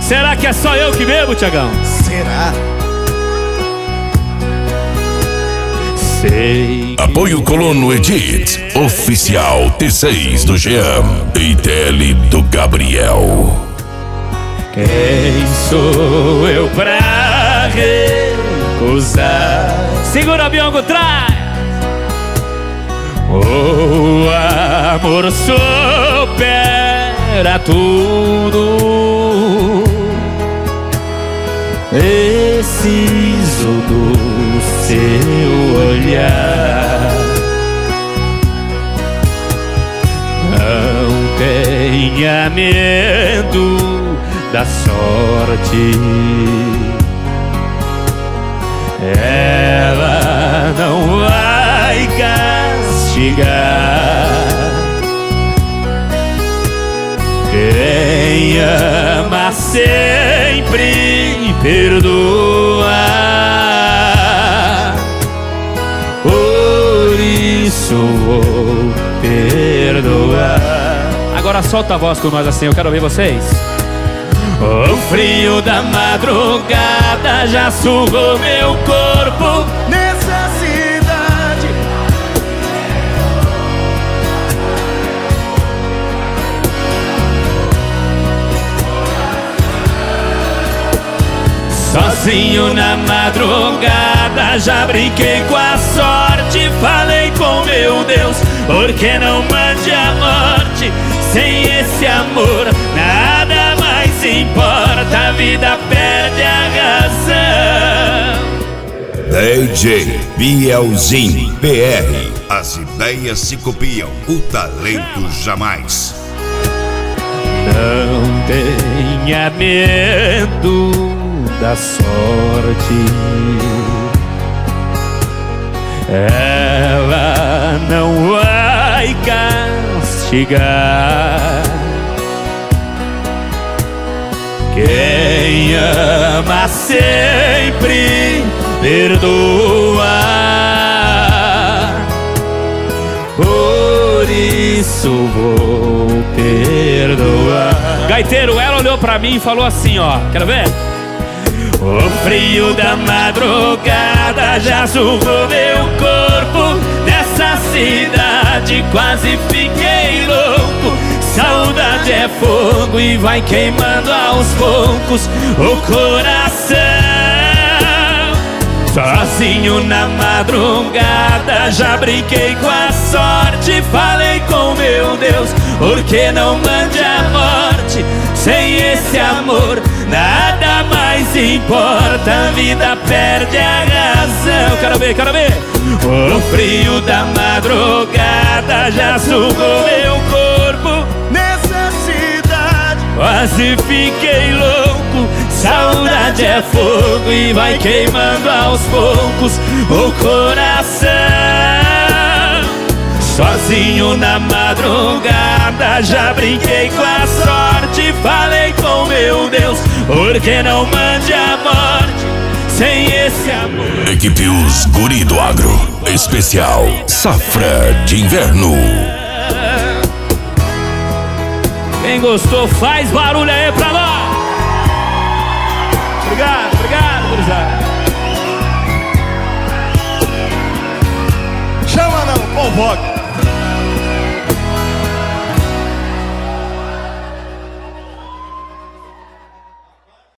Será que é só eu que bebo, Tiagão? Será? Sei que... Apoio Colono Edit, oficial T6 do Jean e TL do Gabriel. Quem sou eu pra recusar? Segura a Biongo, traz! O amor supera tudo. Preciso do seu olhar. Não tenha medo da sorte. Ela não vai castigar. Quem ama sempre perdoa. Por isso vou perdoar. Agora solta a voz com nós assim, eu quero ouvir vocês. O frio da madrugada já sugou meu corpo nessa cidade. Sozinho na madrugada já brinquei com a sorte. Falei com meu Deus, por que não mande a morte? Sem esse amor nada mais importa, a vida perde a razão. DJ Bielzinho BR. As ideias se copiam, o talento jamais. Não tenha medo da sorte. Ela não vai castigar. Quem ama sempre perdoa. Por isso vou perdoar. Gaiteiro, ela olhou pra mim e falou assim, ó, quero ver? O frio da madrugada já sugou meu corpo nessa cidade, quase fiquei louco. Saudade é fogo e vai queimando aos poucos o coração. Sozinho na madrugada já brinquei com a sorte. Falei com meu Deus, por que não mande a morte? Sem esse amor nada mais importa, a vida perde a razão. Quero ver, quero ver. O frio da madrugada já sugou meu corpo nessa cidade, quase fiquei louco. Saudade é fogo e vai queimando aos poucos o coração. Sozinho na madrugada já brinquei com a sorte. Falei com meu Deus, por que não mande a morte? Sem esse amor. Equipe Os Guri do Agro, especial Safra de Inverno. Quem gostou faz barulho aí pra nós. Obrigado, obrigado, gurizada. Chama não, convoca.